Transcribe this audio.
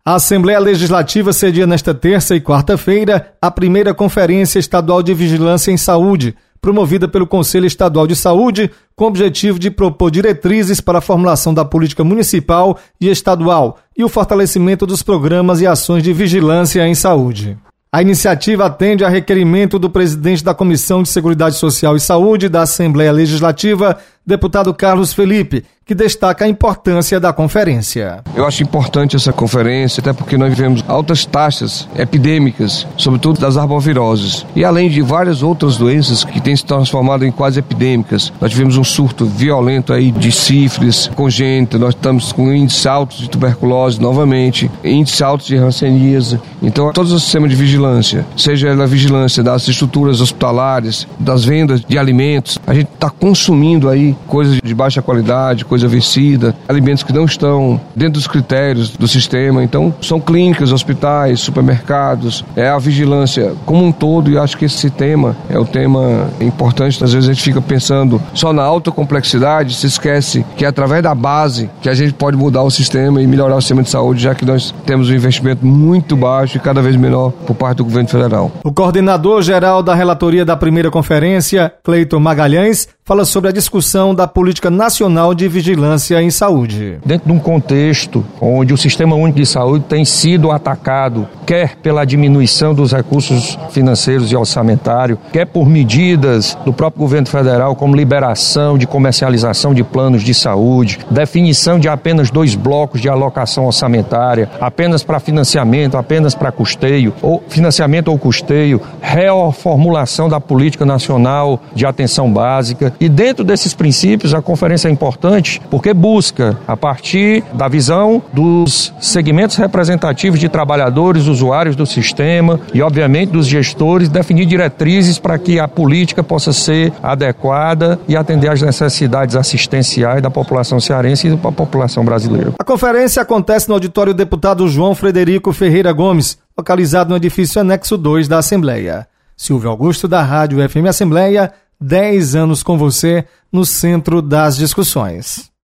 A Assembleia Legislativa cedia nesta terça e quarta-feira a primeira Conferência Estadual de Vigilância em Saúde, promovida pelo Conselho Estadual de Saúde, com o objetivo de propor diretrizes para a formulação da política municipal e estadual e o fortalecimento dos programas e ações de vigilância em saúde. A iniciativa atende a requerimento do presidente da Comissão de Seguridade Social e Saúde da Assembleia Legislativa, deputado Carlos Felipe, que destaca a importância da conferência. Eu acho importante essa conferência, até porque nós vivemos altas taxas epidêmicas, sobretudo das arboviroses. E além de várias outras doenças que têm se transformado em quase epidêmicas, nós tivemos um surto violento aí de sífilis congênita, nós estamos com índices altos de tuberculose novamente, índices altos de hanseníase. Então, todo o sistema de vigilância, seja a vigilância das estruturas hospitalares, das vendas de alimentos, a gente está consumindo aí coisas de baixa qualidade, coisa vencida, alimentos que não estão dentro dos critérios do sistema. Então, são clínicas, hospitais, supermercados, é a vigilância como um todo, e acho que esse tema é um tema importante. Às vezes a gente fica pensando só na alta complexidade, se esquece que é através da base que a gente pode mudar o sistema e melhorar o sistema de saúde, já que nós temos um investimento muito baixo e cada vez menor por parte do governo federal. O coordenador-geral da relatoria da primeira conferência, Cleiton Magalhães, fala sobre a discussão da Política Nacional de Vigilância em Saúde. Dentro de um contexto onde o Sistema Único de Saúde tem sido atacado, quer pela diminuição dos recursos financeiros e orçamentários, quer por medidas do próprio governo federal, como liberação de comercialização de planos de saúde, definição de apenas 2 blocos de alocação orçamentária, apenas para financiamento, apenas para custeio, ou financiamento ou custeio, reformulação da Política Nacional de Atenção Básica. E dentro desses princípios, a conferência é importante porque busca, a partir da visão dos segmentos representativos de trabalhadores, usuários do sistema e, obviamente, dos gestores, definir diretrizes para que a política possa ser adequada e atender às necessidades assistenciais da população cearense e da população brasileira. A conferência acontece no auditório Deputado João Frederico Ferreira Gomes, localizado no edifício anexo 2 da Assembleia. Silvio Augusto, da Rádio FM Assembleia, 10 anos com você no centro das discussões.